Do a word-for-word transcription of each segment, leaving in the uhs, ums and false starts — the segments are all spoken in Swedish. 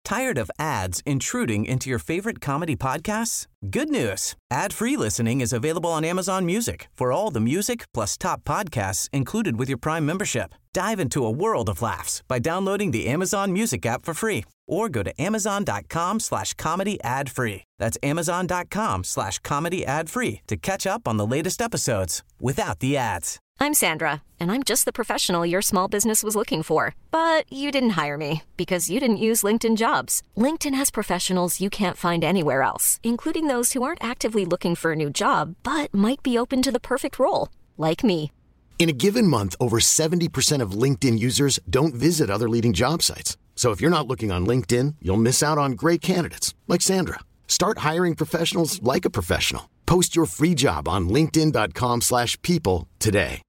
Tired of ads intruding into your favorite comedy podcasts? Good news. Ad-free listening is available on Amazon Music for all the music plus top podcasts included with your Prime membership. Dive into a world of laughs by downloading the Amazon Music app for free or go to amazon.com slash comedy ad free. That's amazon.com slash comedy ad free to catch up on the latest episodes without the ads. I'm Sandra, and I'm just the professional your small business was looking for. But you didn't hire me because you didn't use LinkedIn Jobs. LinkedIn has professionals you can't find anywhere else, including those who aren't actively looking for a new job, but might be open to the perfect role, like me. In a given month, over seventy percent of LinkedIn users don't visit other leading job sites. So if you're not looking on LinkedIn, you'll miss out on great candidates like Sandra. Start hiring professionals like a professional. Post your free job on linkedin.com slash people today.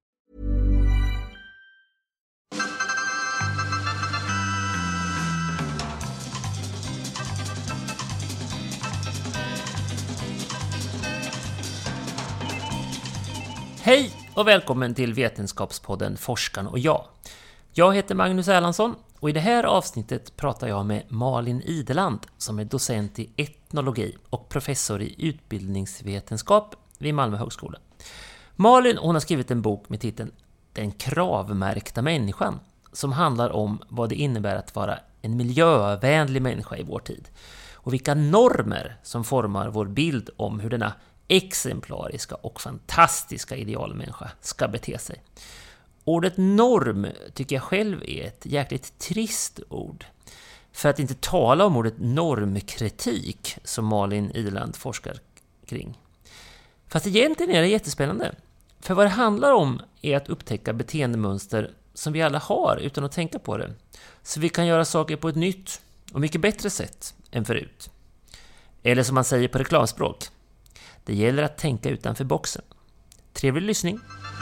Hej och välkommen till Vetenskapspodden Forskaren och jag. Jag heter Magnus Erlandsson och i det här avsnittet pratar jag med Malin Ideland som är docent i etnologi och professor i utbildningsvetenskap vid Malmö högskola. Malin hon har skrivit en bok med titeln Den kravmärkta människan som handlar om vad det innebär att vara en miljövänlig människa i vår tid och vilka normer som formar vår bild om hur denna exemplariska och fantastiska idealmänniska ska bete sig. Ordet norm tycker jag själv är ett jäkligt trist ord. För att inte tala om ordet normkritik som Malin Ideland forskar kring. Fast egentligen är det jättespännande. För vad det handlar om är att upptäcka beteendemönster som vi alla har utan att tänka på det. Så vi kan göra saker på ett nytt och mycket bättre sätt än förut. Eller som man säger på reklamspråk. Det gäller att tänka utanför boxen. Trevlig lyssning!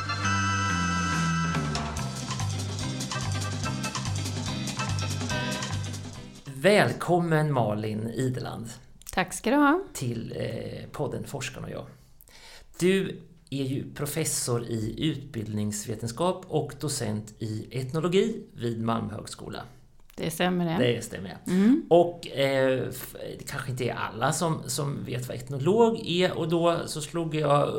Välkommen Malin Ideland. Tack ska du ha. Till eh, podden Forskaren och jag. Du är ju professor i utbildningsvetenskap och docent i etnologi vid Malmö högskola. Det stämmer det. Det stämmer. Mm. Och eh, det kanske inte är alla som, som vet vad etnolog är. Och då så slog jag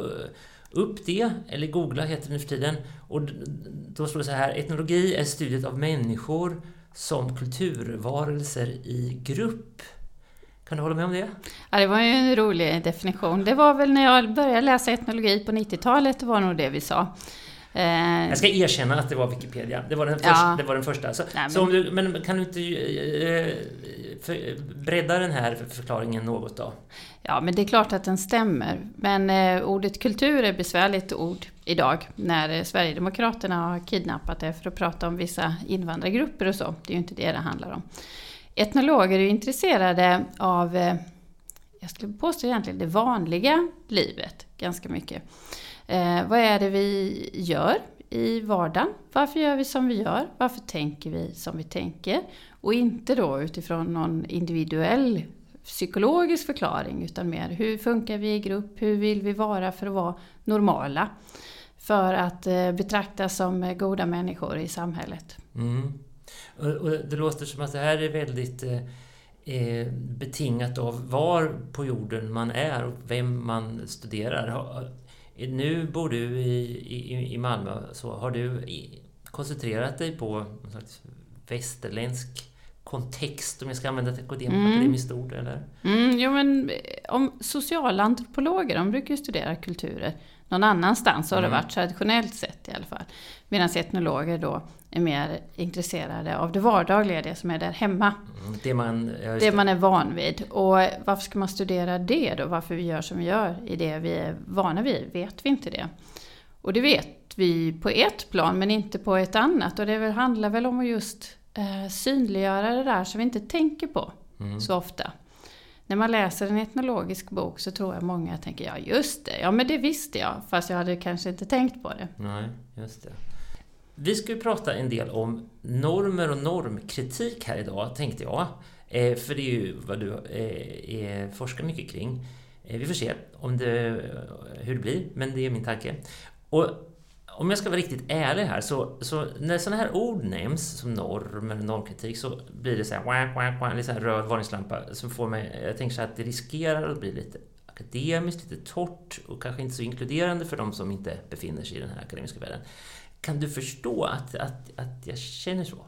upp det, eller googla heter det nu för tiden. Och då stod det så här: etnologi är studiet av människor som kulturvarelser i grupp. Kan du hålla med om det? Ja, det var ju en rolig definition. Det var väl när jag började läsa etnologi på nittiotalet, det var nog det vi sa. Eh, jag ska erkänna att det var Wikipedia. Det var den, ja. första, det var den första. Så, Nej, men... Så om du, men kan du inte eh, för, bredda den här förklaringen något då? Ja, men det är klart att den stämmer. Men eh, ordet kultur är besvärligt ord idag. När eh, Sverigedemokraterna har kidnappat det för att prata om vissa invandrargrupper och så. Det är ju inte det det handlar om. Etnologer är ju intresserade av, eh, jag skulle påstå egentligen, det vanliga livet ganska mycket. Eh, vad är det vi gör i vardagen? Varför gör vi som vi gör? Varför tänker vi som vi tänker? Och inte då utifrån någon individuell psykologisk förklaring, utan mer hur funkar vi i grupp? Hur vill vi vara för att vara normala? För att eh, betraktas som goda människor i samhället. Mm. Och, och det låter som att det här är väldigt eh, betingat av var på jorden man är och vem man studerar. Nu bor du i, i, i Malmö, så har du koncentrerat dig på någon slags västerländsk kontext, om jag ska använda ett akademiskt ord, eller? Mm, jo, men om socialantropologer, de brukar ju studera kulturer någon annanstans, har mm. det varit traditionellt sett i alla fall. Medan etnologer då är mer intresserade av det vardagliga, det som är där hemma. Mm, det man, ja, det man är van vid. Och varför ska man studera det då? Varför vi gör som vi gör i det vi är vana vid? Vet vi inte det? Och det vet vi på ett plan, men inte på ett annat. Och det väl, handlar väl om att just eh, synliggöra det där som vi inte tänker på mm. så ofta. När man läser en etnologisk bok så tror jag många tänker, ja just det, ja men det visste jag, fast jag hade kanske inte tänkt på det. Nej, just det. Vi ska ju prata en del om normer och normkritik här idag, tänkte jag. Eh, för det är ju vad du eh, forskar mycket kring. Eh, vi får se om det, hur det blir, men det är min tanke. Och om jag ska vara riktigt ärlig här, så, så när sådana här ord nämns som norm eller normkritik, så blir det så här, wah, wah, wah, lite röd varningslampa som får mig, jag tänker så att det riskerar att bli lite akademiskt, lite torrt och kanske inte så inkluderande för de som inte befinner sig i den här akademiska världen. Kan du förstå att, att, att jag känner så?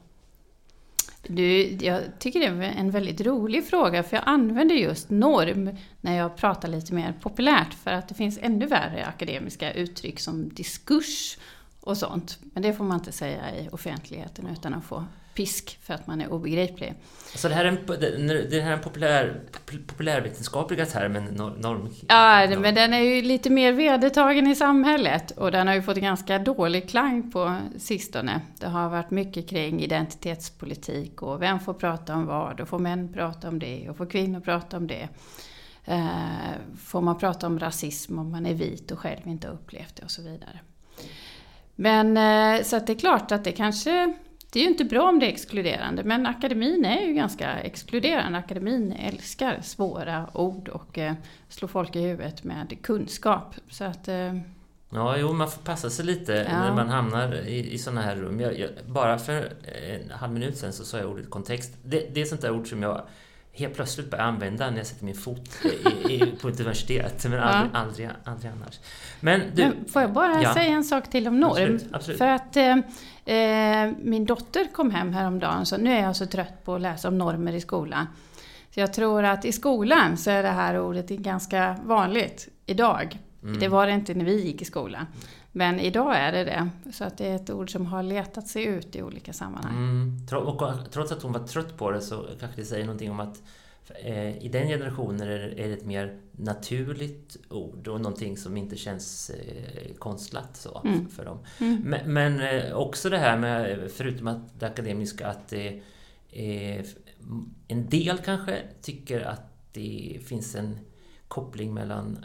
Du, jag tycker det är en väldigt rolig fråga, för jag använder just norm när jag pratar lite mer populärt, för att det finns ännu värre akademiska uttryck som diskurs och sånt. Men det får man inte säga i offentligheten utan att få pisk för att man är obegriplig. Så det här är en, det här är en populär, populärvetenskapliga termen, norm? Ja, norm. Men den är ju lite mer vedertagen i samhället och den har ju fått en ganska dålig klang på sistone. Det har varit mycket kring identitetspolitik och vem får prata om vad, och får män prata om det och får kvinnor prata om det. Eh, får man prata om rasism om man är vit och själv inte har upplevt det och så vidare. Men eh, så att det är klart att det kanske... Det är ju inte bra om det är exkluderande, men akademin är ju ganska exkluderande. Akademin älskar svåra ord och eh, slår folk i huvudet med kunskap. Så att, eh, ja, jo, man får passa sig lite ja. när man hamnar i, i sådana här rum. Jag, jag, bara för en halv minut sedan så sa jag ordet kontext. Det, det är sånt där ord som jag helt plötsligt börjar använda när jag sätter min fot i, i, på ett universitet, men aldrig, ja. aldrig, aldrig annars. Men, du, men får jag bara ja. säga en sak till om norm? Absolut, absolut. För att eh, min dotter kom hem häromdagen, så nu är jag så trött på att läsa om normer i skolan. Så jag tror att i skolan så är det här ordet ganska vanligt idag. Mm. Det var det inte när vi gick i skolan. Men idag är det det. Så att det är ett ord som har letat sig ut i olika sammanhang. Mm. Trots att hon var trött på det så kanske det säger någonting om att eh, i den generationen är det, är det ett mer naturligt ord och någonting som inte känns eh, konstlat så mm. för, för dem. Mm. Men, men eh, också det här med, förutom att det akademiska, att eh, eh, en del kanske tycker att det finns en koppling mellan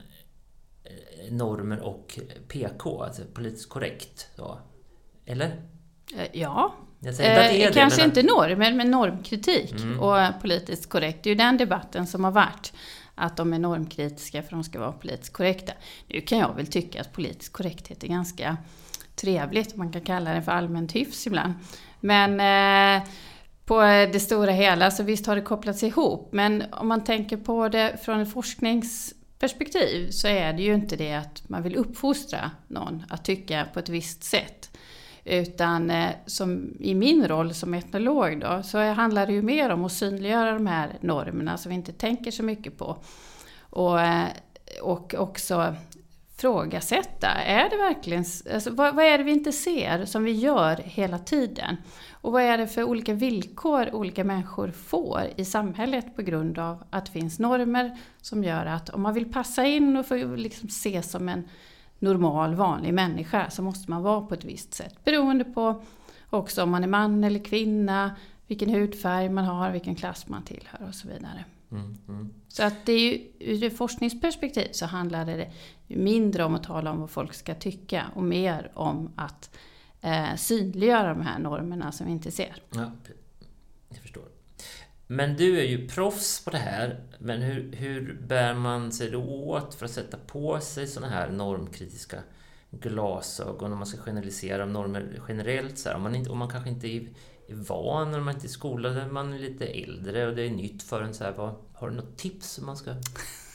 normer och P K, alltså politiskt korrekt. Så. Eller? Ja. Jag säger att det är eh, kanske det, inte normer, men normkritik mm. och politiskt korrekt. Det är ju den debatten som har varit, att de är normkritiska för de ska vara politiskt korrekta. Nu kan jag väl tycka att politisk korrekthet är ganska trevligt. Man kan kalla det för allmänt hyfs ibland. Men eh, på det stora hela så visst har det kopplats ihop. Men om man tänker på det från en forsknings perspektiv så är det ju inte det att man vill uppfostra någon att tycka på ett visst sätt. Utan eh, som i min roll som etnolog då, så handlar det ju mer om att synliggöra de här normerna som vi inte tänker så mycket på. Och, eh, och också frågasätta, är det verkligen, alltså, vad, vad är det vi inte ser som vi gör hela tiden? Och vad är det för olika villkor olika människor får i samhället på grund av att det finns normer som gör att om man vill passa in och få liksom se som en normal, vanlig människa så måste man vara på ett visst sätt. Beroende på också om man är man eller kvinna, vilken hudfärg man har, vilken klass man tillhör och så vidare. Mm, mm. Så att det är ju, ur ett forskningsperspektiv så handlar det mindre om att tala om vad folk ska tycka och mer om att eh, synliggöra de här normerna som vi inte ser. Ja, jag förstår. Men du är ju proffs på det här, men hur, hur bär man sig då åt för att sätta på sig såna här normkritiska glasögon om man ska generalisera om normer generellt så här, om man inte, om man kanske inte är är van när man inte är skolad, när man är lite äldre och det är nytt för en så här, vad, har du något tips som man ska... uh,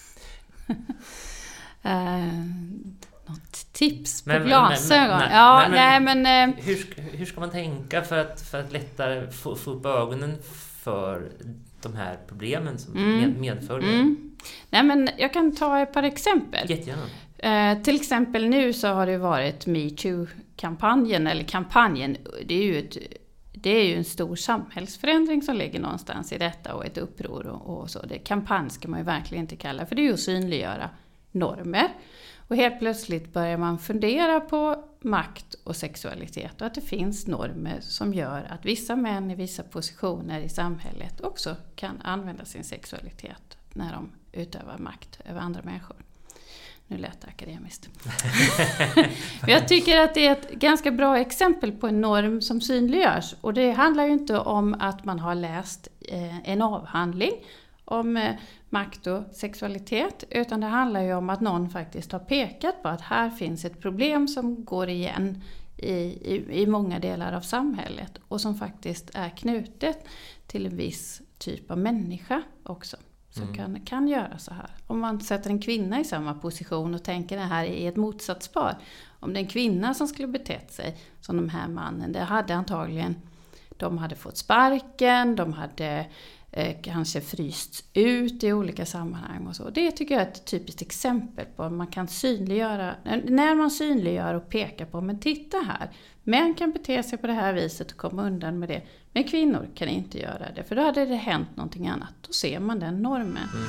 något tips på men, glasögon? Men, men, nej, ja, nej, men... nej, men uh, hur, hur ska man tänka för att, för att lättare få, få upp ögonen för de här problemen som mm, med, medför det? Mm. Nej, men jag kan ta ett par exempel. Jättegärna. Uh, till exempel nu så har det varit MeToo-kampanjen, eller kampanjen, det är ju ett... Det är ju en stor samhällsförändring som ligger någonstans i detta och ett uppror och, och så. Det kampanj ska man ju verkligen inte kalla, för det är ju att synliggöra normer. Och helt plötsligt börjar man fundera på makt och sexualitet och att det finns normer som gör att vissa män i vissa positioner i samhället också kan använda sin sexualitet när de utövar makt över andra människor. Nu lät det akademiskt. Jag tycker att det är ett ganska bra exempel på en norm som synliggörs. Och det handlar ju inte om att man har läst en avhandling om eh, makt och sexualitet, utan det handlar ju om att någon faktiskt har pekat på att här finns ett problem som går igen i, i, i många delar av samhället och som faktiskt är knutet till en viss typ av människa också. Som mm. kan, kan göra så här. Om man sätter en kvinna i samma position och tänker det här i ett motsatspar. Om det är en kvinna som skulle betett sig som de här mannen, det hade antagligen, de hade fått sparken, de hade eh, kanske frysts ut i olika sammanhang och så. Det tycker jag är ett typiskt exempel på att man kan synliggöra, när man synliggör och pekar på, men titta här, män kan bete sig på det här viset och komma undan med det. Men kvinnor kan inte göra det, för då hade det hänt någonting annat. Då ser man den normen. Mm.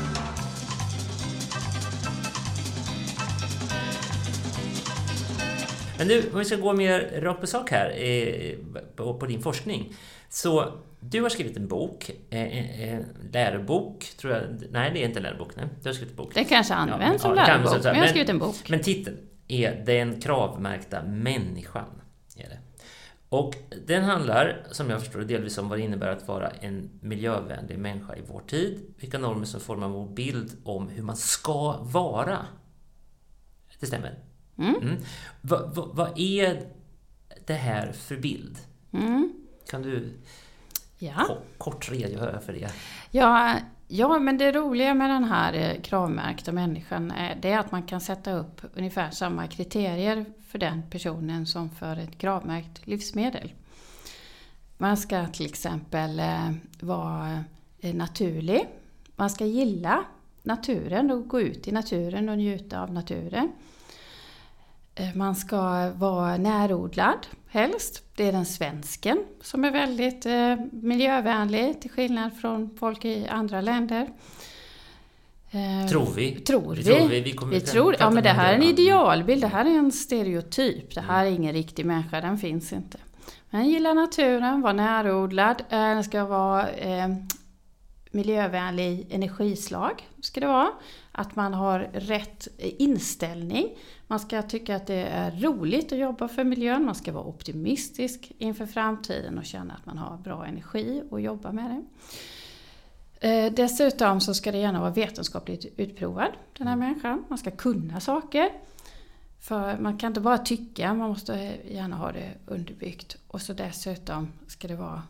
Men nu, om vi ska gå mer rakt på sak här eh, på, på din forskning. Så du har skrivit en bok, eh, eh, lärobok, tror jag. Nej, det är inte en lärobok, nej. Du har skrivit en bok. Det kanske används ja, som ja, lärobok, men jag har skrivit en bok. Men titeln är Den kravmärkta människan. Är det. Och den handlar, som jag förstår, delvis om vad det innebär att vara en miljövänlig människa i vår tid. Vilka normer som formar vår bild om hur man ska vara. Det stämmer. Mm. Mm. Vad va, va är det här för bild? Mm. Kan du ja. kort, kort redogöra för det? Ja, ja, men det roliga med den här kravmärkta människan är, det är att man kan sätta upp ungefär samma kriterier för den personen som för ett kravmärkt livsmedel. Man ska till exempel eh, vara naturlig. Man ska gilla naturen och gå ut i naturen och njuta av naturen. Man ska vara närodlad helst. Det är den svensken som är väldigt eh, miljövänlig till skillnad från folk i andra länder. Eh, tror vi. Tror vi. vi, tror vi, vi, kommer vi tror, ja, men det här är en idealbild. Det här är en stereotyp. Det här är ingen riktig människa. Den finns inte. Men gillar naturen, vara närodlad. Den ska vara eh, miljövänlig energislag. Ska det vara. Att man har rätt inställning. Man ska tycka att det är roligt att jobba för miljön. Man ska vara optimistisk inför framtiden och känna att man har bra energi och jobba med det. Eh, dessutom så ska det gärna vara vetenskapligt utprovad, den här människan. Man ska kunna saker. För man kan inte bara tycka, man måste gärna ha det underbyggt. Och så dessutom ska det vara...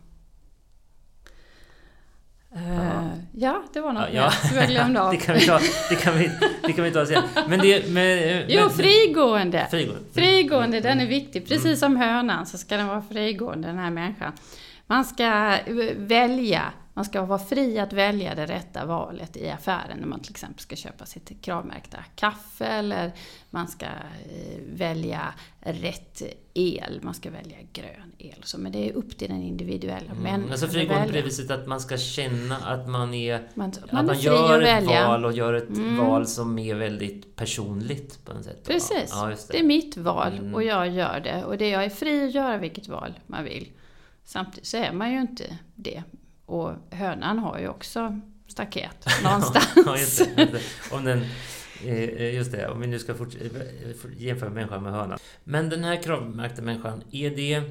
Uh, ja, det var något ja, ja. som jag glömde av. det kan vi ta, det kan vi, det kan vi ta sen. Men det, men, jo, frigående. Frigående. Frigående, mm. den är viktig. Precis mm. som hönan så ska den vara frigående, den här människan. Man ska välja, man ska vara fri att välja det rätta valet i affären när man till exempel ska köpa sitt kravmärkta kaffe, eller man ska välja rätt el, man ska välja grön el. Så, men det är upp till den individuella mm. människan. Alltså frigående på det viset att man ska känna att man är man, att man, man är gör ett välja. val och gör ett mm. val som är väldigt personligt på något sätt. Precis, ja, just det. det är mitt val mm. och jag gör det. Och det jag är fri att göra vilket val man vill. Samtidigt så är man ju inte det. Och hönan har ju också staket någonstans. ja, just det, just det. Om den, just det, om vi nu ska fort, jämföra människan med hönan. Men den här kravmärkta människan, är det...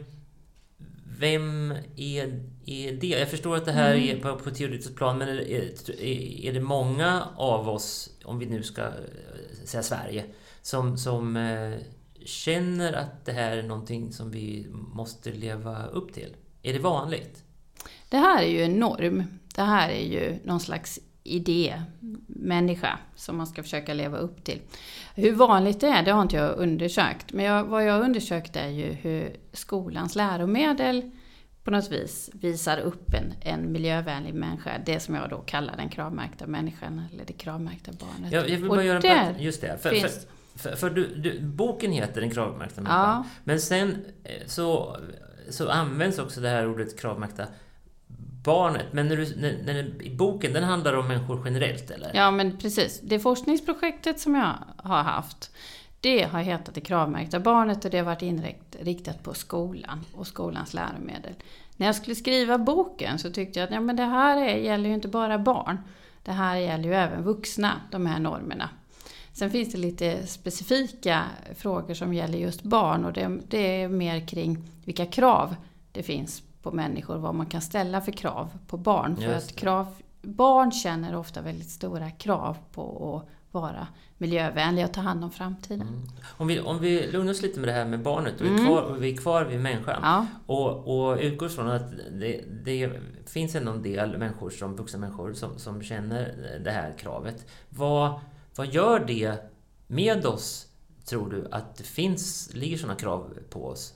Vem är, är det? Jag förstår att det här mm. är på, på teoretiskt plan, men är, är, är det många av oss, om vi nu ska säga Sverige, som... som känner att det här är någonting som vi måste leva upp till? Är det vanligt? Det här är ju en norm. Det här är ju någon slags idé, människa, som man ska försöka leva upp till. Hur vanligt det är, det har inte jag undersökt. Men jag, vad jag har undersökt är ju hur skolans läromedel på något vis visar upp en, en miljövänlig människa. Det som jag då kallar den kravmärkta människan, eller det kravmärkta barnet. Ja, jag vill bara göra där just det. För, finns, för, för, för du, du, boken heter Den kravmärkta människan. Ja. Men sen så, så används också det här ordet kravmärkta barnet. Men när du, när, när, i boken, den handlar om människor generellt, eller? Ja, men precis. Det forskningsprojektet som jag har haft, det har hetat Det kravmärkta barnet, och det har varit inriktat på skolan och skolans läromedel. När jag skulle skriva boken så tyckte jag att ja, men det här är, gäller ju inte bara barn. Det här gäller ju även vuxna, de här normerna. Sen finns det lite specifika frågor som gäller just barn, och det, det är mer kring vilka krav det finns på människor, vad man kan ställa för krav på barn. För att krav barn känner ofta väldigt stora krav på att vara miljövänliga och ta hand om framtiden. Mm. Om, vi, om vi lugnar oss lite med det här med barnet och vi är kvar, vi är kvar vid människan Ja. och, och utgår från att det, det finns ändå en del människor, som vuxna människor som, som känner det här kravet. Vad, vad gör det med oss, tror du, att det finns, ligger sådana krav på oss?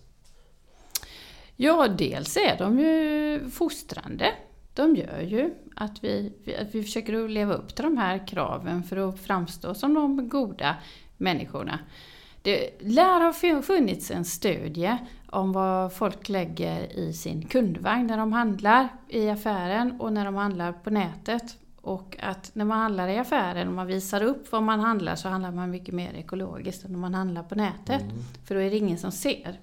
Ja, dels är de ju fostrande. De gör ju att vi, att vi försöker leva upp till de här kraven för att framstå som de goda människorna. Det lär ha funnits en studie om vad folk lägger i sin kundvagn när de handlar i affären och när de handlar på nätet. Och att när man handlar i affären och man visar upp vad man handlar, så handlar man mycket mer ekologiskt än när man handlar på nätet. Mm. För då är det ingen som ser.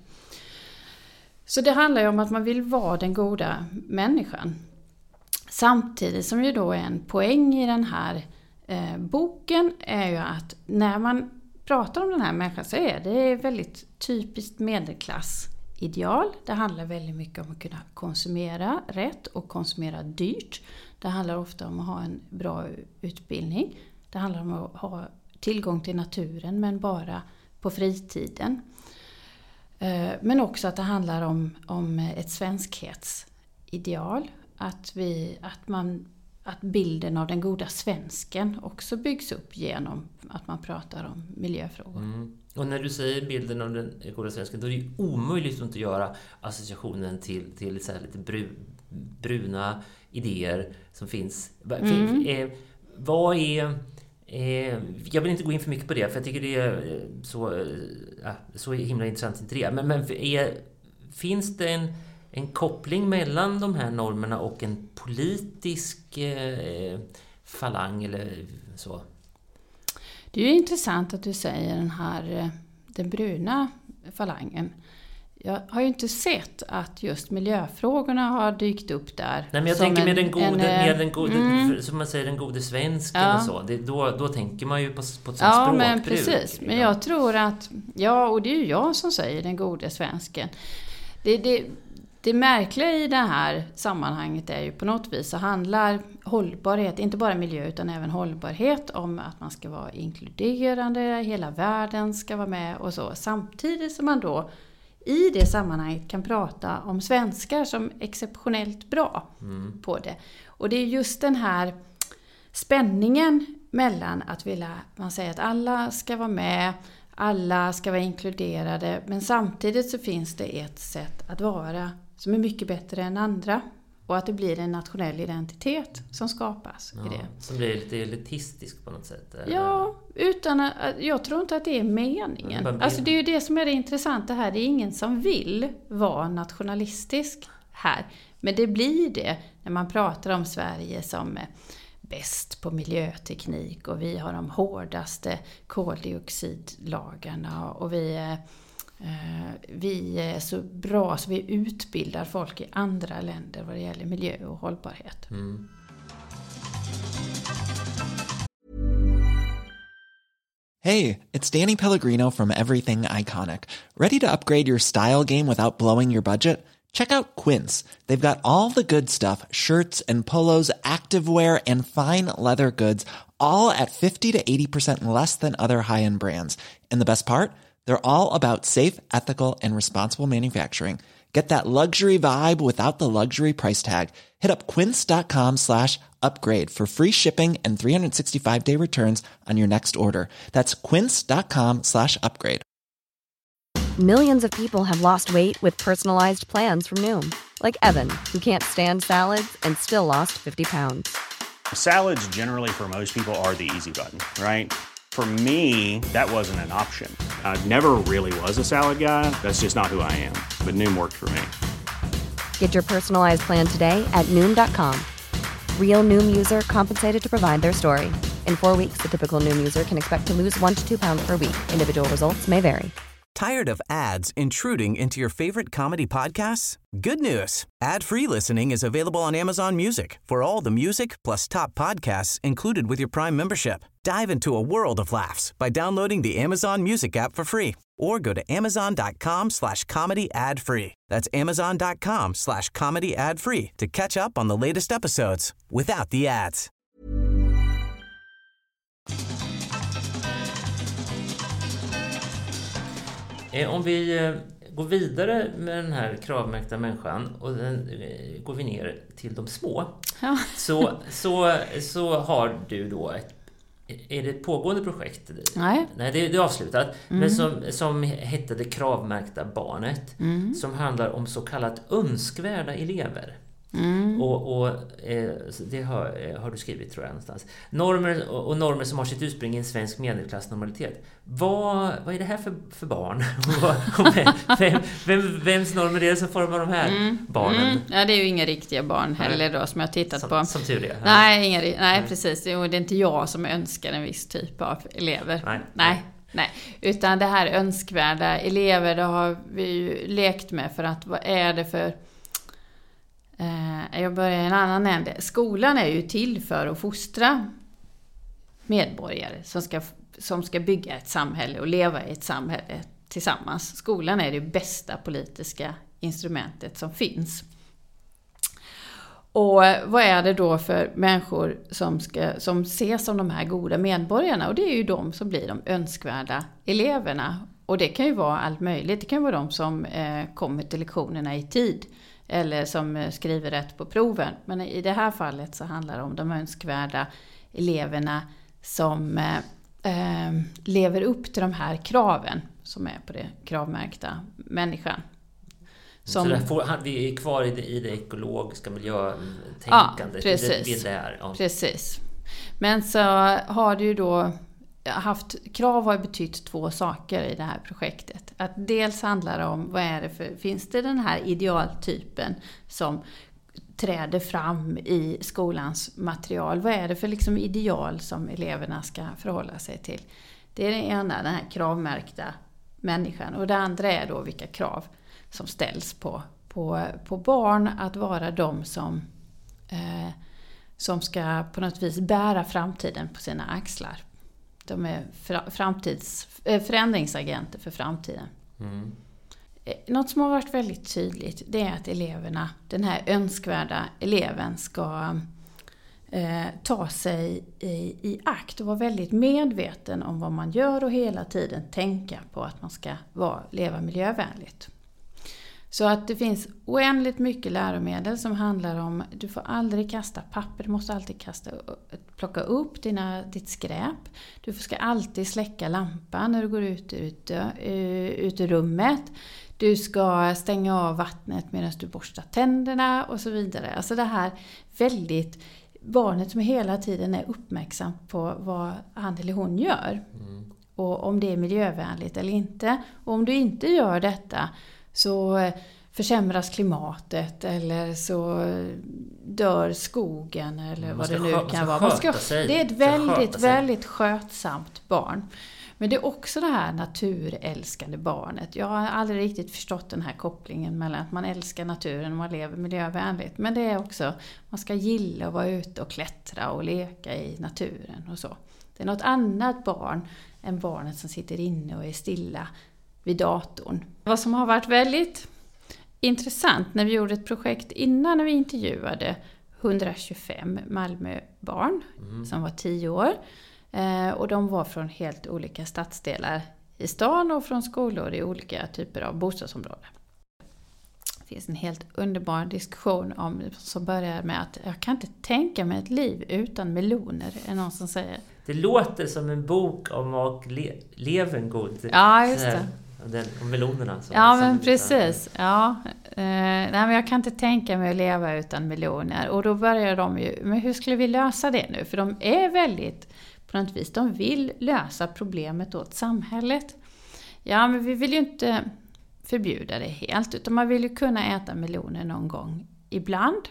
Så det handlar ju om att man vill vara den goda människan. Samtidigt som ju då är en poäng i den här eh, boken är ju att när man pratar om den här människan så är det väldigt typiskt medelklassideal. Det handlar väldigt mycket om att kunna konsumera rätt och konsumera dyrt. Det handlar ofta om att ha en bra utbildning. Det handlar om att ha tillgång till naturen, men bara på fritiden. Eh, men också att det handlar om, om ett svenskhetsideal. Att, vi, att, man, att bilden av den goda svensken också byggs upp genom att man pratar om miljöfrågor. Mm. Och när du säger bilden av den goda svensken, då är det ju omöjligt att inte göra associationen till, till så här lite bru, bruna idéer som finns. Mm. Eh, vad är... Eh, jag vill inte gå in för mycket på det, för jag tycker det är så, eh, så himla intressant inte det. Men, men är, finns det en... en koppling mellan de här normerna och en politisk eh, falang eller så? Det är ju intressant att du säger den här den bruna falangen. Jag har ju inte sett att just miljöfrågorna har dykt upp där. Nej, men jag tänker en, med den gode, en, med den gode mm. som man säger, den gode svensken ja. och så. Det, då, då tänker man ju på, på ett sånt ja, språkbruk. Men precis. Men jag tror att, ja, och det är ju jag som säger den gode svensken. Det, det, det märkliga i det här sammanhanget är ju på något vis så handlar hållbarhet, inte bara miljö utan även hållbarhet, om att man ska vara inkluderande, hela världen ska vara med och så. Samtidigt som man då i det sammanhanget kan prata om svenskar som exceptionellt bra mm. på det. Och det är just den här spänningen mellan att vilja, man säger att alla ska vara med, alla ska vara inkluderade, men samtidigt så finns det ett sätt att vara som är mycket bättre än andra. Och att det blir en nationell identitet som skapas ja, i det. Som blir lite elitistisk på något sätt. Eller? Ja, utan att, jag tror inte att det är meningen. Det alltså det är ju det som är det intressanta här. Det är ingen som vill vara nationalistisk här. Men det blir det när man pratar om Sverige som bäst på miljöteknik. Och vi har de hårdaste koldioxidlagarna. Och vi är... Vi är så bra så vi utbildar folk i andra länder vad det gäller miljö och hållbarhet. Mm. Hey, it's Danny Pellegrino from Everything Iconic. Ready to upgrade your style game without blowing your budget? Check out Quince. They've got all the good stuff, shirts and polos, activewear and fine leather goods, all at fifty to eighty percent less than other high-end brands. And the best part? They're all about safe, ethical, and responsible manufacturing. Get that luxury vibe without the luxury price tag. Hit up quince.com slash upgrade for free shipping and three sixty-five day returns on your next order. That's quince.com slash upgrade. Millions of people have lost weight with personalized plans from Noom. Like Evan, who can't stand salads and still lost fifty pounds. Salads generally for most people are the easy button, right? For me, that wasn't an option. I never really was a salad guy. That's just not who I am. But Noom worked for me. Get your personalized plan today at Noom dot com. Real Noom user compensated to provide their story. In four weeks, the typical Noom user can expect to lose one to two pounds per week. Individual results may vary. Tired of ads intruding into your favorite comedy podcasts? Good news. Ad-free listening is available on Amazon Music for all the music plus top podcasts included with your Prime membership. Dive into a world of laughs by downloading the Amazon Music app for free or go to amazon.com slash comedy ad free. That's amazon.com slash comedy ad free to catch up on the latest episodes without the ads. Om vi går vidare med den här kravmärkta människan och den, går vi ner till de små, ja. så, så, så har du då ett, är det ett pågående projekt? Nej. Nej, det, det är avslutat. Mm. Men som, som hette Det kravmärkta barnet. Mm. Som handlar om så kallat önskvärda elever. Mm. Och, och eh, det har, har du skrivit, tror jag, någonstans. Normer och normer som har sitt ursprung i en svensk medelklassnormalitet. Vad, vad är det här för, för barn? vem, vem, vems normer är det som formar de här mm. barnen? Mm. Ja, det är ju inga riktiga barn heller då, som jag har tittat som, på. Som tur är. Nej, inga, nej mm. precis. Det är inte jag som önskar en viss typ av elever. Nej. nej. Nej, utan det här önskvärda elever, det har vi ju lekt med, för att vad är det för... Jag börjar i en annan ände. Skolan är ju till för att fostra medborgare som ska, som ska bygga ett samhälle och leva i ett samhälle tillsammans. Skolan är det bästa politiska instrumentet som finns. Och vad är det då för människor som, ska, som ses som de här goda medborgarna? Och det är ju de som blir de önskvärda eleverna. Och det kan ju vara allt möjligt. Det kan vara de som eh, kommer till lektionerna i tid. Eller som skriver rätt på proven. Men i det här fallet så handlar det om de önskvärda eleverna som eh, lever upp till de här kraven som är på det kravmärkta människan. Som, så där får, vi är kvar i det, i det ekologiska miljötänkandet. Ja, precis. Det, det där, ja. Precis. Men så har du ju då haft, krav har betytt två saker i det här projektet. Att dels handlar det om vad är det för, finns det den här idealtypen som träder fram i skolans material? Vad är det för liksom ideal som eleverna ska förhålla sig till? Det är det ena, den här kravmärkta människan. Och det andra är då vilka krav som ställs på, på, på barn att vara de som, eh, som ska på något vis bära framtiden på sina axlar. De är framtids, förändringsagenter för framtiden. Mm. Något som har varit väldigt tydligt, det är att eleverna, den här önskvärda eleven ska eh, ta sig i, i akt och vara väldigt medveten om vad man gör och hela tiden tänka på att man ska vara, leva miljövänligt. Så att det finns oändligt mycket läromedel som handlar om, du får aldrig kasta papper, du måste alltid kasta, plocka upp dina, ditt skräp. Du ska alltid släcka lampan när du går ut, ut, ut ur rummet. Du ska stänga av vattnet medan du borstar tänderna och så vidare. Alltså det här väldigt, barnet som hela tiden är uppmärksam på vad han eller hon gör. Mm. Och om det är miljövänligt eller inte. Och om du inte gör detta så försämras klimatet eller så dör skogen eller vad det nu skö- kan vara. Man ska, det är ett väldigt, väldigt skötsamt barn. Men det är också det här naturälskande barnet. Jag har aldrig riktigt förstått den här kopplingen mellan att man älskar naturen och man lever miljövänligt. Men det är också, man ska gilla att vara ute och klättra och leka i naturen och så. Det är något annat barn än barnet som sitter inne och är stilla vid datorn. Vad som har varit väldigt intressant när vi gjorde ett projekt innan, när vi intervjuade hundratjugofem Malmöbarn mm. som var tio år. Eh, och de var från helt olika stadsdelar i stan och från skolor i olika typer av bostadsområden. Det finns en helt underbar diskussion om, som börjar med att jag kan inte tänka mig ett liv utan meloner, är någon som säger. Det låter som en bok om Mark Le- Levengood. Ja, just det. Den, om melonerna. Som ja, men precis. Ja. Eh, nej, men jag kan inte tänka mig att leva utan meloner. Och då börjar de ju, men hur skulle vi lösa det nu? För de är väldigt, på något vis, de vill lösa problemet åt samhället. Ja, men vi vill ju inte förbjuda det helt, utan man vill ju kunna äta meloner någon gång ibland.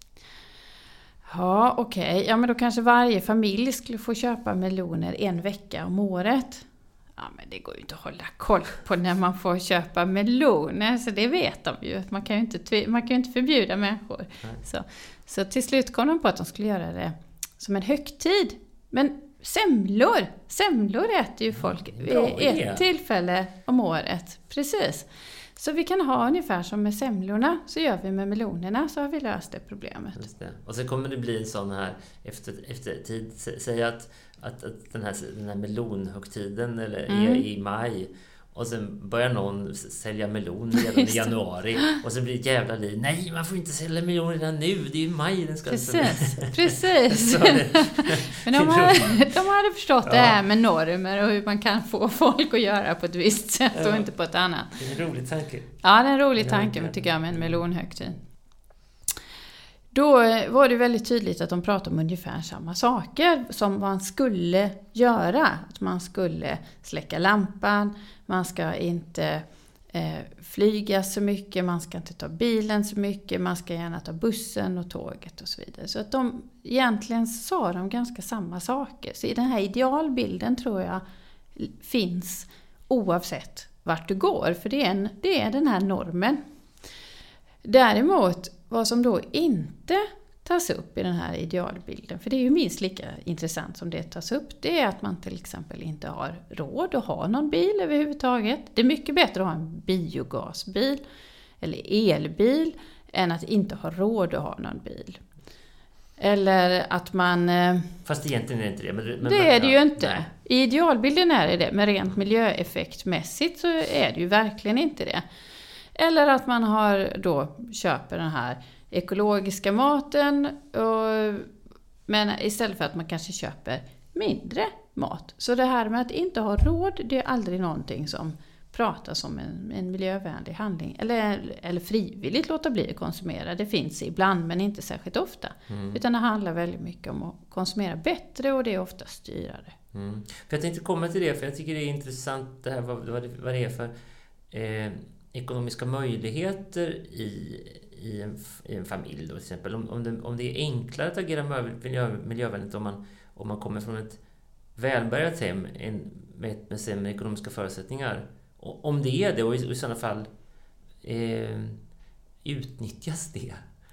Ja, okej. Okay. Ja, men då kanske varje familj skulle få köpa meloner en vecka om året. Ja, men det går ju inte att hålla koll på när man får köpa meloner, så det vet de ju. Man kan ju inte, man kan ju inte förbjuda människor. Så, så till slut kom de på att de skulle göra det som en högtid. Men semlor. Semlor äter ju folk vid ett tillfälle om året. Precis. Så vi kan ha ungefär som med semlorna, så gör vi med melonerna, så har vi löst det problemet. Just det. Och så kommer det bli en sån här efter, efter tid, säg att, att, att den, här, den här melonhögtiden eller mm. är i maj. Och sen börjar någon sälja melon redan i januari. Och så blir det jävla liv. Nej, man får inte sälja melon redan nu. Det är ju maj den ska... Precis, precis. det, Men de, har, de hade förstått ja. det här med normer och hur man kan få folk att göra på ett visst sätt ja. och inte på ett annat. Det är en rolig tanke. Ja, det är en rolig tanke ja, tycker jag med en melonhögtid. Då var det väldigt tydligt att de pratade om ungefär samma saker som man skulle göra. Att man skulle släcka lampan, man ska inte eh, flyga så mycket, man ska inte ta bilen så mycket, man ska gärna ta bussen och tåget och så vidare. Så att de egentligen sa de ganska samma saker. Så i den här idealbilden tror jag finns oavsett vart du går, för det är, en, det är den här normen. Däremot, vad som då inte tas upp i den här idealbilden, för det är ju minst lika intressant som det tas upp, det är att man till exempel inte har råd att ha någon bil överhuvudtaget. Det är mycket bättre att ha en biogasbil eller elbil än att inte ha råd att ha någon bil. Eller att man... Fast egentligen är det inte det. Men, men, det är det ju inte. Nej. I idealbilden är det, men rent miljöeffektmässigt så är det ju verkligen inte det. Eller att man har då köper den här ekologiska maten, och, men istället för att man kanske köper mindre mat. Så det här med att inte ha råd, det är aldrig någonting som pratas om en, en miljövänlig handling. Eller, eller frivilligt låta bli att konsumera. Det finns ibland men inte särskilt ofta. Mm. Utan det handlar väldigt mycket om att konsumera bättre, och det är ofta styrare. Mm. För jag tänkte komma till det, för jag tycker det är intressant det här, vad, vad, det, vad det är för... Eh, ekonomiska möjligheter i, i, en, i en familj då, till exempel. Om, om, det, om det är enklare att agera miljö, miljövänligt om man, om man kommer från ett välbärgat hem en, med, med sämre ekonomiska förutsättningar. Och, om det är det, och i, i sådana fall eh, utnyttjas det.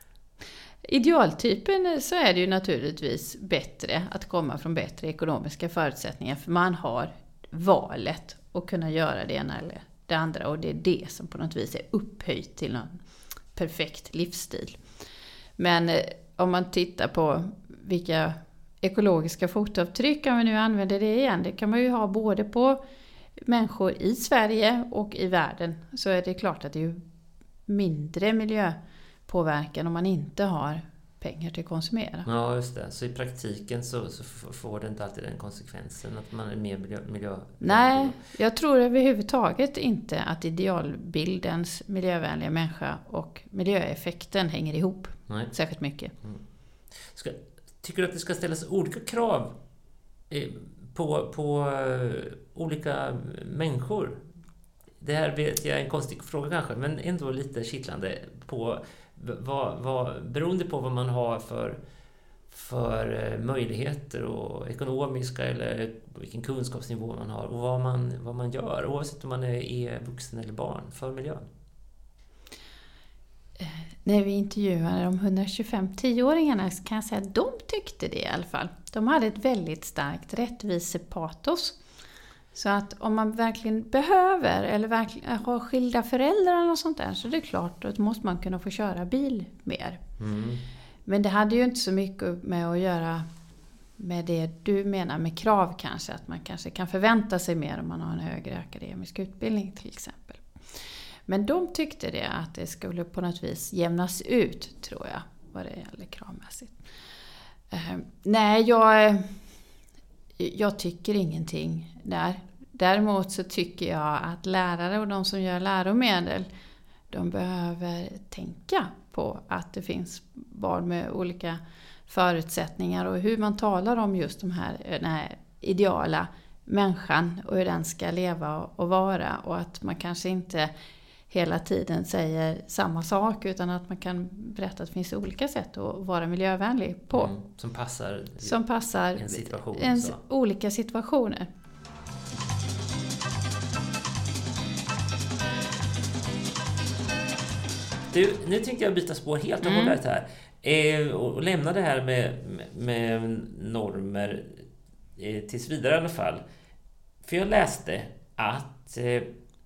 Idealtypen så är det ju naturligtvis bättre att komma från bättre ekonomiska förutsättningar, för man har valet att kunna göra det ena eller det andra, och det är det som på något vis är upphöjt till en perfekt livsstil. Men eh, om man tittar på vilka ekologiska fotavtryck, om vi nu använder det igen, det kan man ju ha både på människor i Sverige och i världen, så är det klart att det är mindre miljöpåverkan om man inte har pengar till att konsumera. Ja, just det. Så i praktiken så, så får det inte alltid den konsekvensen att man är mer miljö... miljö Nej, jag tror överhuvudtaget inte att idealbildens miljövänliga människa och miljöeffekten hänger ihop. Nej. Särskilt mycket. Mm. Ska, tycker du att det ska ställas olika krav på, på olika människor? Det här vet jag är en konstig fråga kanske, men ändå lite kittlande på... Vad, vad, beroende på vad man har för, för möjligheter och ekonomiska eller vilken kunskapsnivå man har och vad man, vad man gör, oavsett om man är, är vuxen eller barn, för miljön. När vi intervjuade de hundratjugofem tioåringarna kan jag säga att de tyckte det i alla fall. De hade ett väldigt starkt rättvisepatos. Så att om man verkligen behöver eller verkligen har skilda föräldrar och sånt där, så det är klart att då måste man kunna få köra bil mer. Mm. Men det hade ju inte så mycket med att göra med det du menar med krav kanske. Att man kanske kan förvänta sig mer om man har en högre akademisk utbildning till exempel. Men de tyckte det att det skulle på något vis jämnas ut, tror jag, vad det gäller kravmässigt. Uh, nej, jag... Jag tycker ingenting där. Däremot så tycker jag att lärare och de som gör läromedel, de behöver tänka på att det finns barn med olika förutsättningar och hur man talar om just de här, den här ideala människan och hur den ska leva och vara, och att man kanske inte hela tiden säger samma sak, utan att man kan berätta att det finns olika sätt att vara miljövänlig på. Mm, som passar, som passar en situation, ens olika situationer. Du, nu tänkte jag byta spår helt och hållet här. Eh, och lämna det här med, med normer eh, tills vidare i alla fall. För jag läste att eh,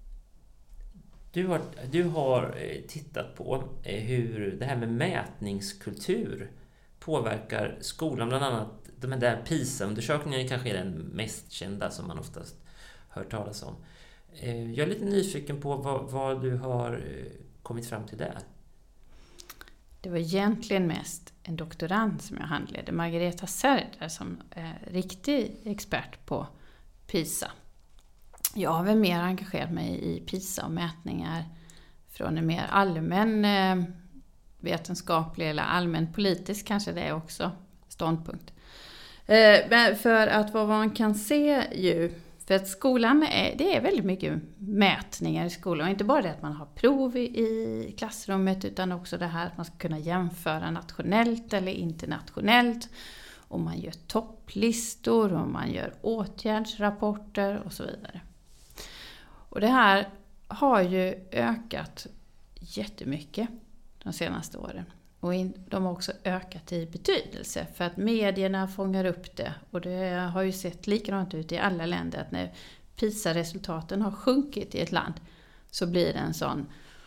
du har, du har tittat på eh, hur det här med mätningskultur påverkar skolan. Bland annat de här där PISA-undersökningarna kanske är den mest kända som man oftast hör talas om. Eh, jag är lite nyfiken på vad, vad du har eh, kommit fram till där. Det var egentligen mest en doktorand som jag handledde, Margareta Särder, som är riktig expert på PISA. Jag har väl mer engagerat mig i PISA och mätningar från en mer allmän eh, vetenskaplig eller allmän politisk kanske det är också ståndpunkt. Eh, men för att vad man kan se ju, för att skolan är, det är väldigt mycket mätningar i skolan. Och inte bara det att man har prov i, i klassrummet, utan också det här att man ska kunna jämföra nationellt eller internationellt. Och man gör topplistor och man gör åtgärdsrapporter och så vidare. Och det här har ju ökat jättemycket de senaste åren. Och in, de har också ökat i betydelse för att medierna fångar upp det. Och det har ju sett likadant ut i alla länder att när PISA-resultaten har sjunkit i ett land så blir det en sån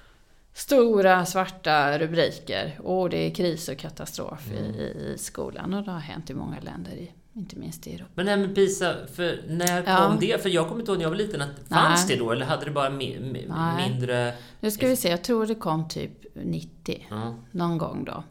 stora svarta rubriker. Och det är kris och katastrof mm. i, i skolan. Och det har hänt i många länder, i, inte minst i Europa. Men det här med PISA, för när kom ja. det? För jag kommer inte ihåg när jag var liten, att fanns Nej. det då? Eller hade det bara mi, mi, mindre... Nu ska vi se, jag tror det kom typ nittio. Mm. Någon gång då.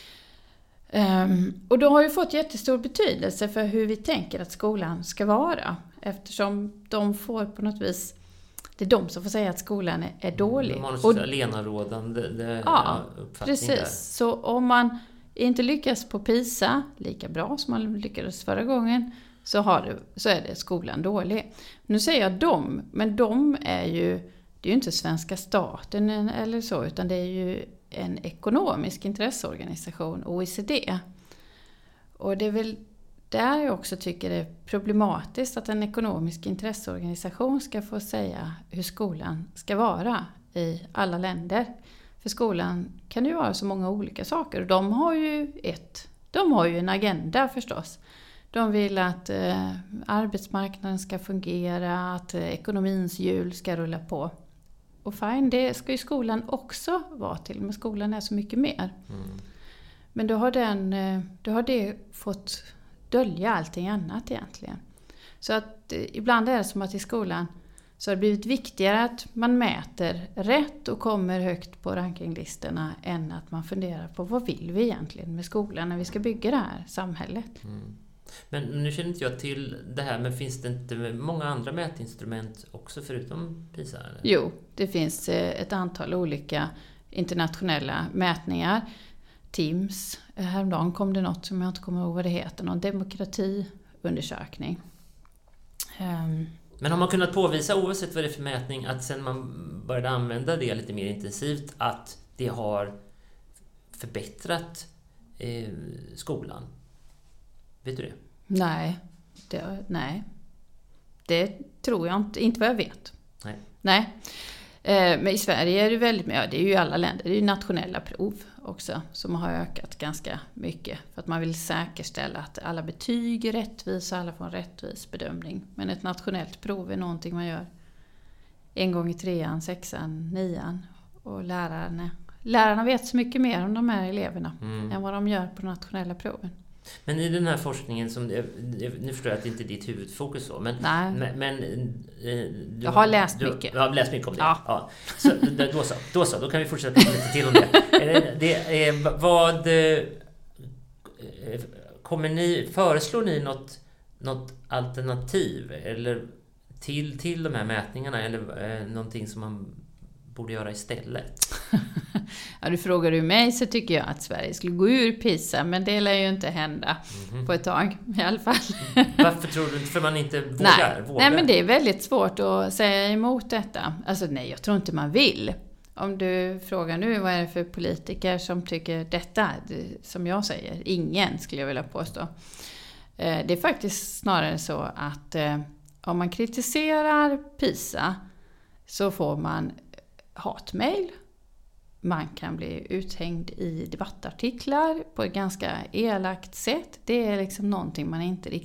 Um, och då har ju fått jättestor betydelse för hur vi tänker att skolan ska vara. Eftersom de får på något vis... Det är de som får säga att skolan är, är dålig. De har något och, lenarådande ja, uppfattning precis. där. Så om man inte lyckas på PISA lika bra som man lyckades förra gången, så, har det, så är det skolan dålig. Nu säger jag de, men de är ju, det är ju inte svenska staten eller så, utan det är ju en ekonomisk intresseorganisation, O E C D. Och det är väl där jag också tycker det är problematiskt att en ekonomisk intresseorganisation ska få säga hur skolan ska vara i alla länder. För skolan kan ju vara så många olika saker. De har ju ett, de har ju en agenda förstås. De vill att eh, arbetsmarknaden ska fungera, att eh, ekonomins hjul ska rulla på. Och fine, det ska ju skolan också vara till, men skolan är så mycket mer. Mm. Men då har, den, eh, då har det fått dölja allting annat egentligen. Så att eh, ibland är det som att i skolan så har det blivit viktigare att man mäter rätt och kommer högt på rankinglistorna än att man funderar på vad vill vi egentligen med skolan när vi ska bygga det här samhället. Mm. Men nu känner inte jag till det här, men finns det inte många andra mätinstrument också förutom PISA? Eller? Jo, det finns ett antal olika internationella mätningar. TIMSS, häromdagen kom det något som jag inte kommer ihåg vad det heter, någon demokratiundersökning. Um, Men har man kunnat påvisa, oavsett vad det är för mätning, att sen man började använda det lite mer intensivt, att det har förbättrat eh, skolan? Vet du det? Nej, det, nej. Det tror jag inte, inte vad jag vet. Nej. Nej. Eh, men i Sverige är det väldigt, ja, det är ju i alla länder, det är ju nationella prov också som har ökat ganska mycket. För att man vill säkerställa att alla betyg är rättvisa, alla får en rättvis bedömning. Men ett nationellt prov är någonting man gör en gång i trean, sexan, nian. Och lärarna, lärarna vet så mycket mer om de här eleverna mm. än vad de gör på nationella proven. Men i den här forskningen, som nu förstår jag att det inte är ditt huvudfokus så, men, Nej. men du, jag har läst du, mycket. Jag har läst mycket om det. Ja. Ja. Så, då, så, då så, då kan vi fortsätta lite till om det. det är, vad kommer ni, föreslår ni något, något alternativ eller till, till de här mätningarna, eller eh, någonting som man borde göra istället? Ja, du frågar du mig så tycker jag att Sverige skulle gå ur PISA, men det lär ju inte hända mm-hmm. på ett tag i alla fall. Varför tror du inte? För man inte vågar? Nej. vågar. Nej, men det är väldigt svårt att säga emot detta. Alltså nej, jag tror inte man vill. Om du frågar nu vad är det för politiker som tycker detta, som jag säger, ingen skulle jag vilja påstå. Det är faktiskt snarare så att om man kritiserar PISA så får man hatmejl. Man kan bli uthängd i debattartiklar på ett ganska elakt sätt. Det är liksom någonting man inte riktigt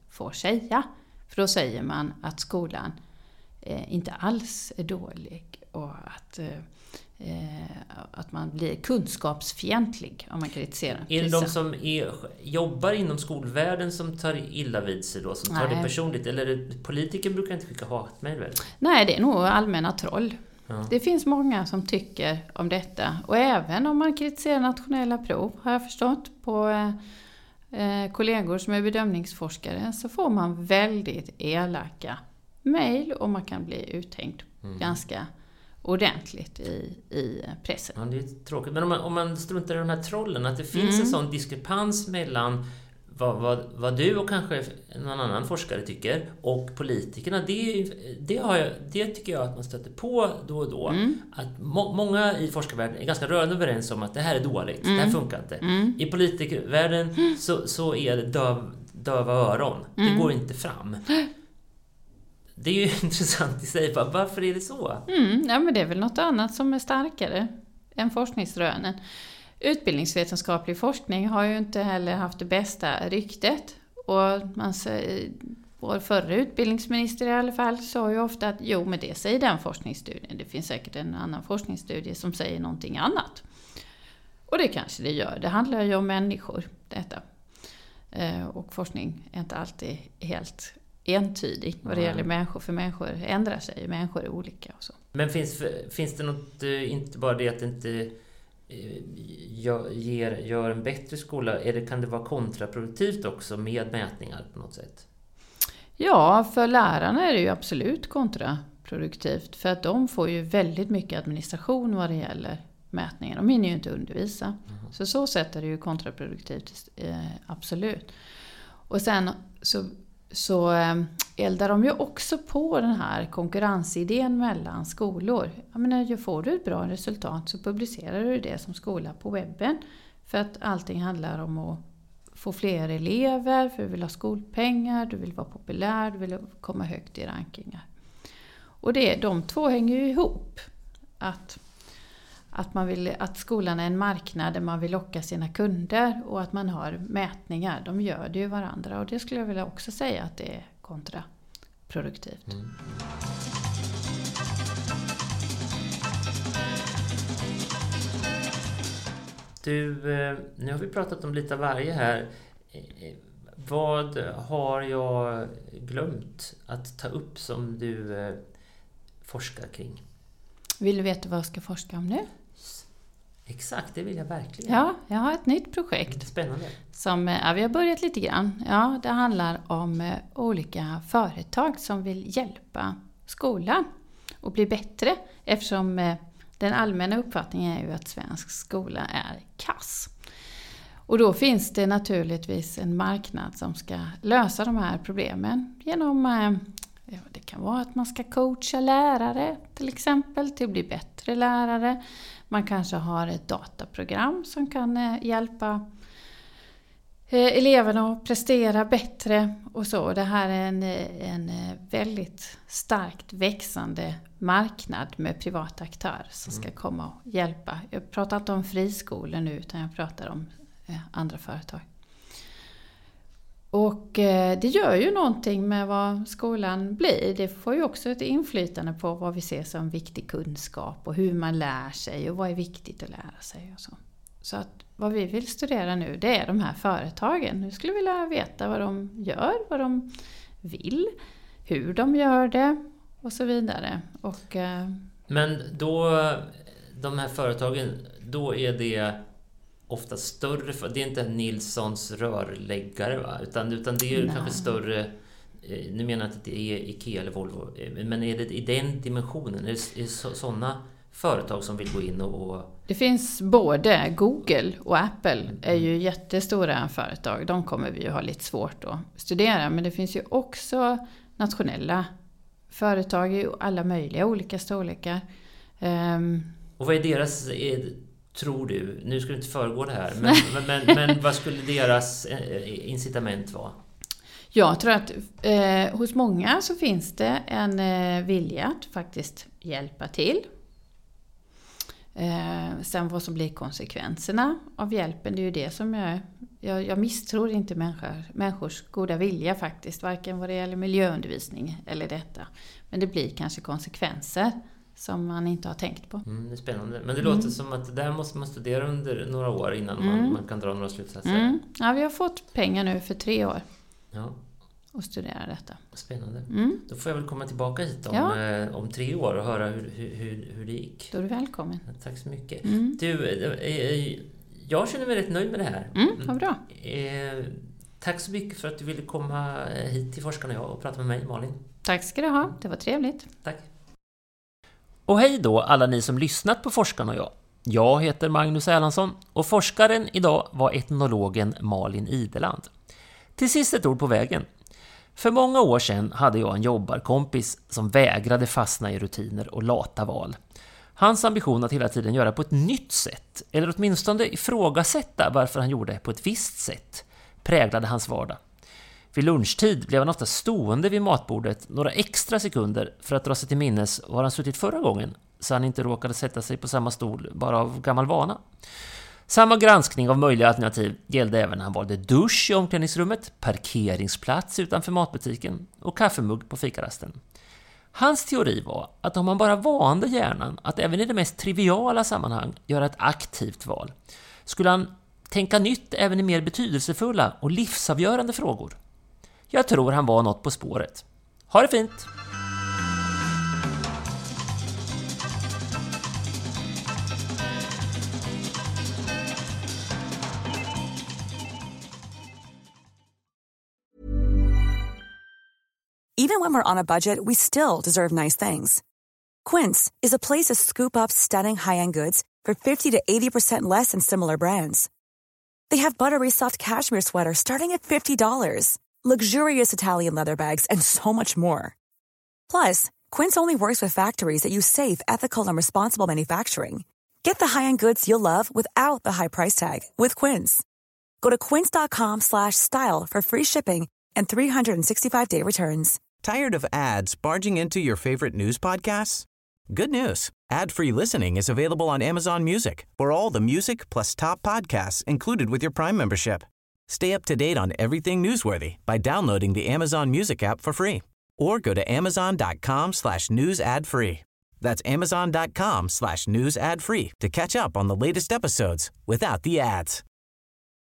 får säga. För då säger man att skolan eh, inte alls är dålig och att, eh, att man blir kunskapsfientlig om man kritiserar. Är det de som är, jobbar inom skolvärlden som tar illa vid sig då, som tar Nej. det personligt? Eller är det, politiker brukar inte skicka hatmejl väl? Nej, det är nog allmänna troll. Ja. Det finns många som tycker om detta. Och även om man kritiserar nationella prov, har jag förstått på eh, kollegor som är bedömningsforskare, så får man väldigt elaka mejl och man kan bli uthängd mm. ganska ordentligt i, i pressen. Ja, det är tråkigt. Men om man, om man struntar i de här trollen, att det finns mm. en sån diskrepans mellan vad, vad, vad du och kanske någon annan forskare tycker och politikerna, det, det, har jag, det tycker jag att man stöter på då och då. Mm. Att må, många i forskarvärlden är ganska rörande överens om att det här är dåligt, mm. det här funkar inte. Mm. I politikervärlden mm. så, så är det döv, döva öron. Mm. Det går inte fram. Det är ju intressant i sig. Varför är det så? Mm, ja, men det är väl något annat som är starkare än forskningsrönen. Utbildningsvetenskaplig forskning har ju inte heller haft det bästa ryktet. Och man säger, vår förra utbildningsminister i alla fall sa ju ofta att jo, men det säger den forskningsstudien. Det finns säkert en annan forskningsstudie som säger någonting annat. Och det kanske det gör. Det handlar ju om människor, detta. Och forskning är inte alltid helt entydig vad det gäller människor, för människor ändrar sig, människor är olika och så. Men finns, finns det något, inte bara det att det inte gör, gör en bättre skola, är det, kan det vara kontraproduktivt också med mätningar på något sätt? Ja, för lärarna är det ju absolut kontraproduktivt, för att de får ju väldigt mycket administration vad det gäller mätningar. De hinner ju inte undervisa. Mm. Så så sätt är det ju kontraproduktivt, eh, absolut. Och sen så så eldar de ju också på den här konkurrensidén mellan skolor. Jag menar, får du ett bra resultat så publicerar du det som skola på webben. För att allting handlar om att få fler elever, för du vill ha skolpengar, du vill vara populär, du vill komma högt i rankingar. Och det, de två hänger ju ihop. Att, att, man vill, att skolan är en marknad där man vill locka sina kunder och att man har mätningar. De gör det ju varandra och det skulle jag vilja också säga att det är kontraproduktivt. Mm. Du, nu har vi pratat om lite av varje här. Vad har jag glömt att ta upp som du forskar kring? Vill du veta vad jag ska forska om nu? Exakt, det vill jag verkligen. Ja, jag har ett nytt projekt. Spännande. Som, ja, vi har börjat lite grann. Ja, det handlar om eh, olika företag som vill hjälpa skolan att bli bättre. Eftersom eh, den allmänna uppfattningen är ju att svensk skola är kass. Och då finns det naturligtvis en marknad som ska lösa de här problemen genom... Eh, Ja, det kan vara att man ska coacha lärare till exempel till att bli bättre lärare. Man kanske har ett dataprogram som kan hjälpa eleverna att prestera bättre och så. Det här är en, en väldigt starkt växande marknad med privata aktörer som ska komma och hjälpa. Jag pratar inte om friskolor nu utan jag pratar om andra företag. Och det gör ju någonting med vad skolan blir. Det får ju också ett inflytande på vad vi ser som viktig kunskap och hur man lär sig och vad är viktigt att lära sig och så. Så att vad vi vill studera nu, det är de här företagen. Nu skulle vi vilja veta vad de gör, vad de vill, hur de gör det och så vidare. Och, Men då, de här företagen, då är det ofta större, för det är inte Nilssons rörläggare va? Utan, utan det är ju kanske större, nu menar jag att det är Ikea eller Volvo, men är det i den dimensionen, är det, är det sådana företag som vill gå in och, och... Det finns både Google och Apple är ju jättestora företag, de kommer vi ju ha lite svårt att studera, men det finns ju också nationella företag i alla möjliga olika storlekar. Um, och vad är deras... Är, tror du, nu ska du inte föregå det här, men, men, men vad skulle deras incitament vara? Jag tror att eh, hos många så finns det en eh, vilja att faktiskt hjälpa till. Eh, sen vad som blir konsekvenserna av hjälpen, det är ju det som jag Jag, jag misstror inte människor, människors goda vilja faktiskt, varken vad det gäller miljöundervisning eller detta. Men det blir kanske konsekvenser som man inte har tänkt på. Mm, det är spännande. Men det Mm. låter som att det där måste man studera under några år innan Mm. man, man kan dra några slutsatser. Mm. Ja, vi har fått pengar nu för tre år Ja, att studera detta. spännande. Mm. Då får jag väl komma tillbaka hit om, Ja. eh, om tre år och höra hur, hur, hur, hur det gick. Då är du välkommen. Tack så mycket. Mm. Du, eh, eh, jag känner mig rätt nöjd med det här. Mm, vad bra. Eh, tack så mycket för att du ville komma hit till Forskarna och jag och prata med mig, Malin. Tack ska du ha, det var trevligt. Tack. Och hej då alla ni som lyssnat på Forskarna och jag. Jag heter Magnus Erlandsson och forskaren idag var etnologen Malin Ideland. Till sist ett ord på vägen. För många år sedan hade jag en jobbarkompis som vägrade fastna i rutiner och lata val. Hans ambition att hela tiden göra på ett nytt sätt, eller åtminstone ifrågasätta varför han gjorde på ett visst sätt, präglade hans vardag. Vid lunchtid blev han ofta stående vid matbordet några extra sekunder för att dra sig till minnes var han suttit förra gången, så han inte råkade sätta sig på samma stol bara av gammal vana. Samma granskning av möjliga alternativ gällde även när han valde dusch i omklädningsrummet, parkeringsplats utanför matbutiken och kaffemugg på fikarasten. Hans teori var att om man bara vande hjärnan att även i det mest triviala sammanhang göra ett aktivt val, skulle han tänka nytt även i mer betydelsefulla och livsavgörande frågor. Jag tror han var något på spåret. Ha det fint! Even when we're on a budget, we still deserve nice things. Quince is a place to scoop up stunning high-end goods for fifty to eighty percent less than similar brands. They have buttery soft cashmere sweaters starting at fifty dollars, luxurious Italian leather bags, and so much more. Plus, Quince only works with factories that use safe, ethical, and responsible manufacturing. Get the high-end goods you'll love without the high price tag with Quince. Go to quince.com slash style for free shipping and three sixty-five day returns. Tired of ads barging into your favorite news podcasts? Good news. Ad-free listening is available on Amazon Music for all the music plus top podcasts included with your Prime membership. Stay up to date on everything newsworthy by downloading the Amazon Music app for free or go to amazon.com slash news ad free. That's amazon.com slash news ad free to catch up on the latest episodes without the ads.